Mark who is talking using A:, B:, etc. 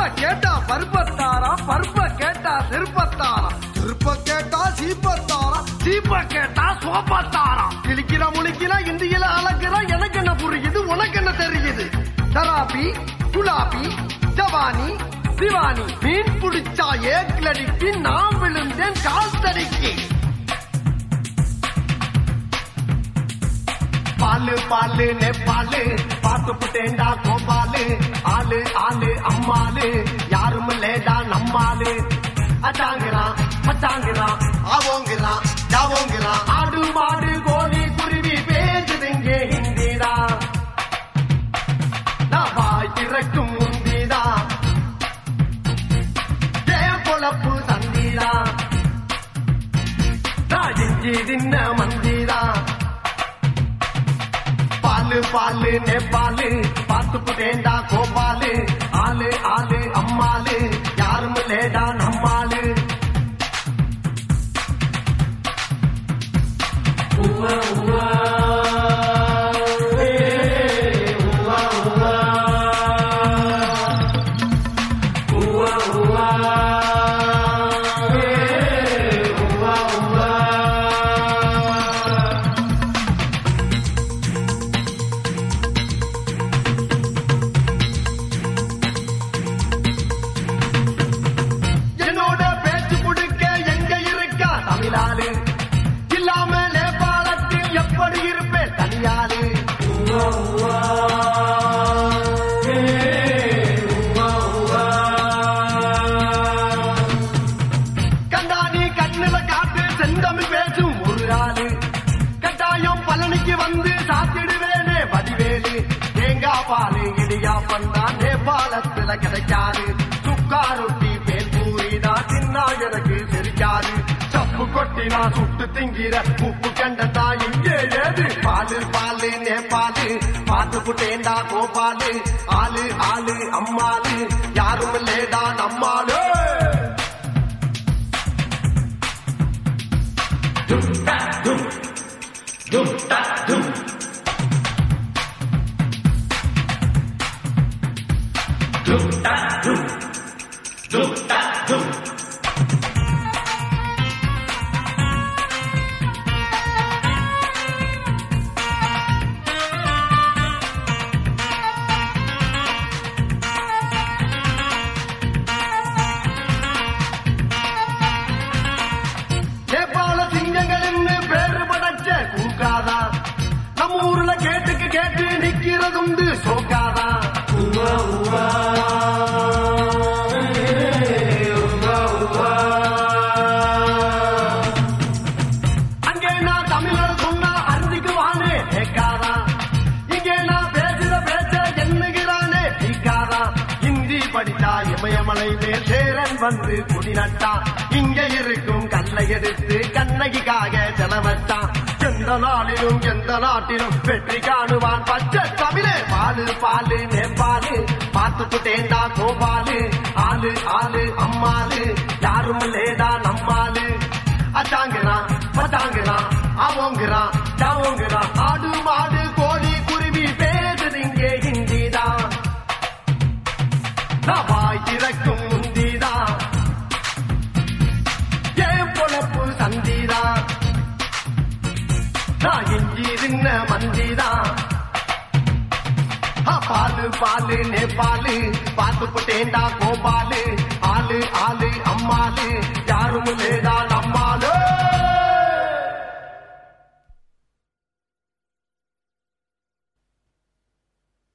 A: கேட்டா பருப்பத்தாரா, பருப்ப கேட்டா திருப்பத்தாரா, திருப்ப கேட்டா சீப்பத்தாரா, சீப்ப கேட்டா சோப்பத்தாரா. கிளிக்கிற முழிக்கிற இந்தியில அழகுற எனக்கு என்ன புரியுது, உனக்கு என்ன தெரியுது? தராபி குலாபி ஜவானி திவானி மீன் பிடிச்சா ஏக்லடிக்கு நான் விழுந்தேன் கால் தடிக்கு. பாலு பாலு நெப்பாலு பாத்து புட்டேண்டா கோபாலு, ஆளு ஆளு அம்மாலு யாரும் லேடா நம்மாலு. அச்சாங்கிறான் பச்சாங்கிறான் ஆவோங்கிறான் ஜாவோங்கிறான், ஆடு மாடு கோழி குருவி பேசுதுங்க ஹிந்திதா. நான் வாய் திறக்கும் முந்திதா, தேன் பொழப்பு தந்திதா, நான் இஞ்சி தின்ன மந்திதா. பாலு பாலு நெப்பாலு பாத்து புட்டேண்டா கோபாலு, ஆளு ஆளு அம்மாலு யாரும் லேடா நம்மாலு. உவா உவா உவா உவா உவா உவா உவா உவா. என்னோட பேச்சு கொடுக்க எங்க இருக்கா தமிழாலு, இல்லாம நேபாளத்தில் எப்படி இருப்பேன் தனியாலு. கண்டாணி கண்ணுல காட்டு செந்தமிழ் பேசும் ஒரு ஆளு, கட்டாயம் பழனிக்கு வந்து சாத்திடுவேனே வடிவேலு. தேங்காய் பாலு இடியா பண்ணா நேபாளத்துல கிடைக்காது, சுக்கா ரொட்டி பேல் பூரிதான் தின்னா எனக்கு தெரியாது. சப்பு கொட்டினா சுட்டு திங்கிற உப்பு கண்டதா இங்கே ஏது? பாலு பாலு நேபாலு பாத்து புட்டேண்டா கோபாலு, ஆளு ஆளு அம்மாலு யாரும் லேடா நம்மாலு. டும் டா டும் டும் டா டும் டும் டா டும் டும் டா டும். நேபாள சிங்கங்களின்னு பேரு படைச்ச கூக்காதா, நம்ம ஊர்ல கேட்டுக்கு கேட்டு நிக்கிறதுண்டு சோக்காதா. உவா உவா உவா உவா. அங்கே நான் தமிழர் சொன்னா அறிஞ்சுக்குவானே கேட்காதா, இங்கே நான் பேசுற பேச்ச எண்ணுகிறானே தீக்காதா. ஹிந்தி படித்தா இமயமலை மேல் சேரன் வந்து குடி நட்டா, இங்க இருக்கும் கல்லை எடுத்து கண்ணகிக்காக செலவட்டான். எந்த நாளிலும் எந்த நாட்டிலும் வெற்றி காணுவான் பச்சை தமிழே. பாலு பாலு நேபாலு பாத்து புட்டேண்டா கோபாலு, ஆளு ஆளு அம்மாலு யாரும் லேடா நம்மாலு. அச்சாங்கிறான் பச்சாங்கிறான் ஆவோங்கிறான் ஜாவோங்கிறான், ஆடு மாடு கோழி குருவி பேசுதிங்க ஹிந்திதா. நான் வாய் திறக்கும் முந்திதா, ஏன் பொழப்பு சந்திதா, நான் இஞ்சி தின்ன மந்திதா. பாலு பாலு நேபாலு பாத்து புட்டேண்டா கோபாலு, ஆளு ஆளு அம்மாலு யாரும் லேடா